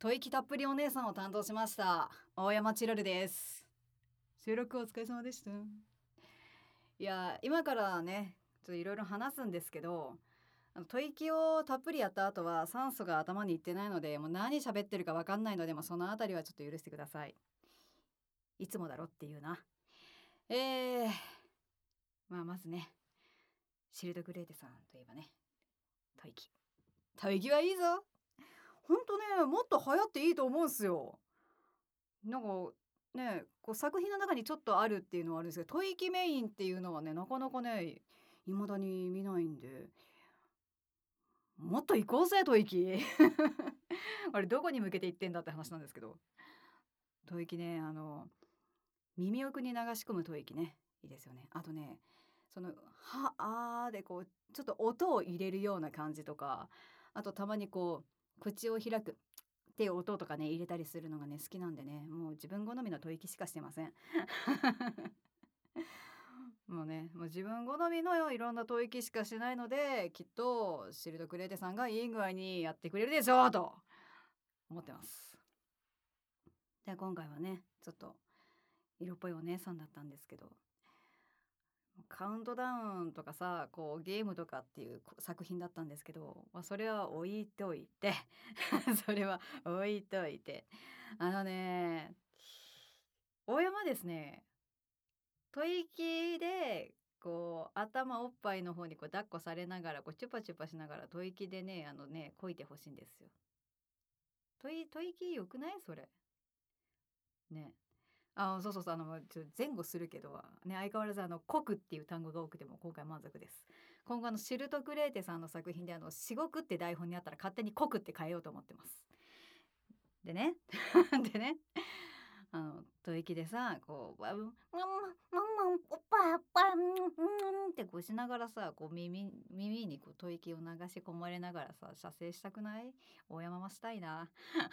吐息たっぷりお姉さんを担当しました大山千鶴です。収録お疲れ様でした。いや今からねちょっといろいろ話すんですけど、吐息をたっぷりやった後は酸素が頭にいってないので、もう何喋ってるか分かんないので、そのあたりはちょっと許してください。いつもだろっていうな。まずね、シルドグレーテさんといえばね、吐息はいいぞ。ほんとね、もっと流行っていいと思うんすよ。なんかね、こう作品の中にちょっとあるっていうのはあるんですけど、吐息メインっていうのはね、なかなかね、未だに見ないんで、もっと行こうぜ吐息。あれどこに向けて言ってんだって話なんですけど、吐息ね、耳奥に流し込む吐息ね、いいですよね。あとね、そのはあーでこうちょっと音を入れるような感じとか、あとたまにこう口を開くっていう音とかね入れたりするのがね好きなんでね、もう自分好みの吐息しかしてません。もうね、もう自分好みのいろんな吐息しかしないので、きっとシルドクレーテさんがいい具合にやってくれるでしょうと思ってます。で今回はねちょっと色っぽいお姉さんだったんですけど、カウントダウンとかさ、こうゲームとかっていう作品だったんですけど、それは置いといてそれは置いといて、あのね大山ですね、吐息でこう頭おっぱいの方にこう抱っこされながらこうチュパチュパしながら吐息でねこいてほしいんですよ。吐息よくないそれね。そうそうそう、前後するけどね、相変わらず「濃く」っていう単語が多くても今回満足です。今後シルトクレーテさんの作品で「しごく」って台本にあったら勝手に「濃く」って変えようと思ってます。でねでね、吐息でさこう「おっぱいおっぱいってこうしながらさ、こう耳にこう吐息を流し込まれながらさ射精したくない？大山はしたいな。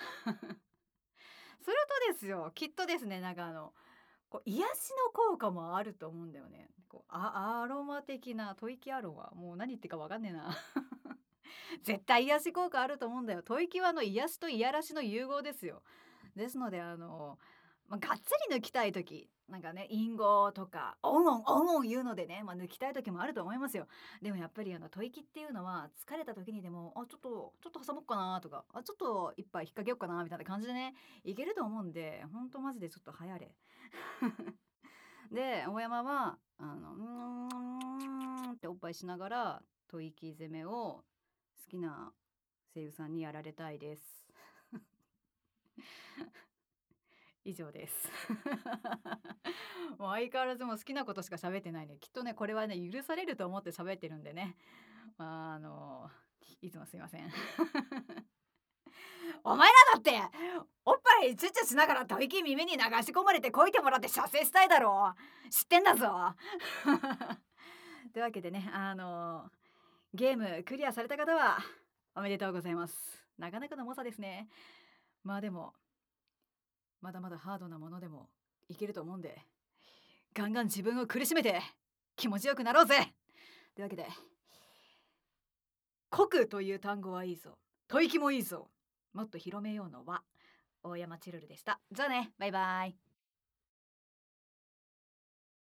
それとですよ、きっとですね、こう癒しの効果もあると思うんだよね。こうアロマ的な吐息アロマ、もう何言ってるかわかんねえな。絶対癒し効果あると思うんだよ。吐息は癒しと癒らしの融合ですよ。ですのでがっつり抜きたい時なんかね、隠語とかオンオンオンオン言うのでね、抜きたい時もあると思いますよ。でもやっぱり吐息っていうのは疲れた時にでもちょっと挟もっかなとか、ちょっと一杯引っ掛けようかなみたいな感じでねいけると思うんで、ほんとマジでちょっと流行れ。で大山はっておっぱいしながら吐息攻めを好きな声優さんにやられたいです。以上です。もう相変わらずもう好きなことしか喋ってないね。きっとねこれはね許されると思って喋ってるんでね。いつもすいません。お前らだっておっぱいチュッチュしながら吐息耳に流し込まれてこいてもらって射精したいだろう。知ってんだぞ。というわけでね、ゲームクリアされた方はおめでとうございます。なかなかの猛者ですね。でもまだまだハードなものでもいけると思うんで、ガンガン自分を苦しめて気持ちよくなろうぜ。というわけで、濃くという単語はいいぞ、吐息もいいぞ、もっと広めようのは大山チルルでした。じゃあね、バイバイ。